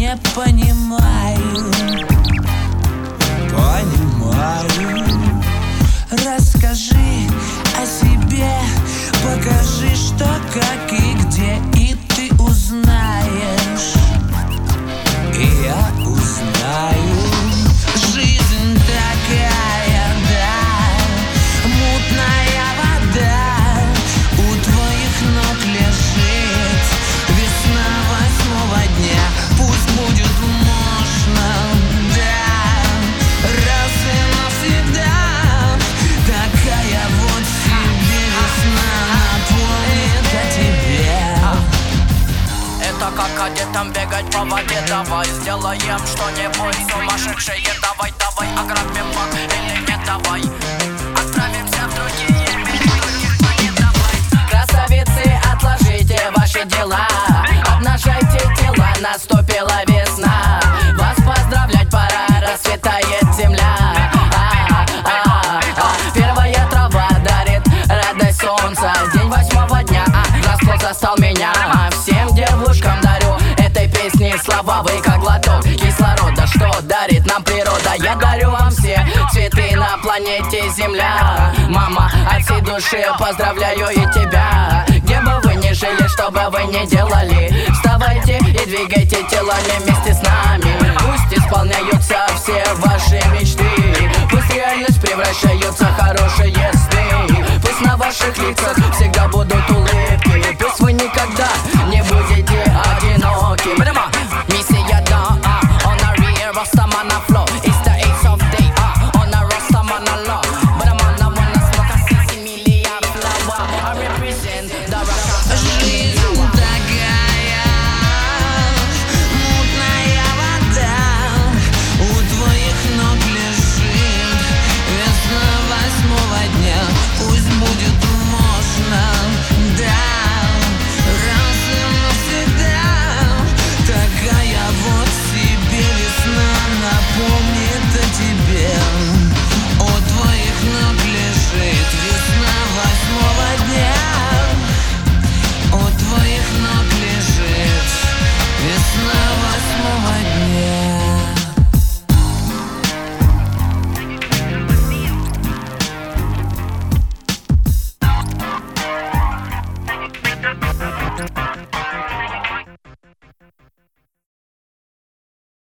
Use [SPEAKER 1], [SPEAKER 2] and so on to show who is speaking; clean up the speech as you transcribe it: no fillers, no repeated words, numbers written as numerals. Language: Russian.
[SPEAKER 1] не понимаю. Расскажи о себе, покажи, что, как и где, и ты узнаешь, и я узнаю. Жизнь такая, да, мутная вода, у твоих ног лежит весна 8-го дня. Пусть будет можно, да, раз и навсегда. Такая вот себе весна напомнит о тебе.
[SPEAKER 2] Это как кадетам бегать по воде. Давай сделаем что-нибудь сумасшедшее. Давай, давай, ограбим банк или нет, давай отправимся в другие миры. Давай. Красавицы, отложите ваши дела, обнажайте тела, наступила весна. Вас поздравлять пора, расцветает земля. Первая трава дарит радость солнца. День 8-го дня, расплод застал меня. Всем девушкам дарю этой песни слова. Вы как глоток кислорода, что дарит нам природа. Я дарю вам все цветы на планете Земля. Мама, от всей души поздравляю и тебя. Где бы вы ни жили, что бы вы ни делали, вставайте и двигайте телами вместе с нами. Пусть исполняются все ваши мечты, пусть в реальность превращаются хорошие сны. Пусть на ваших лицах всегда будут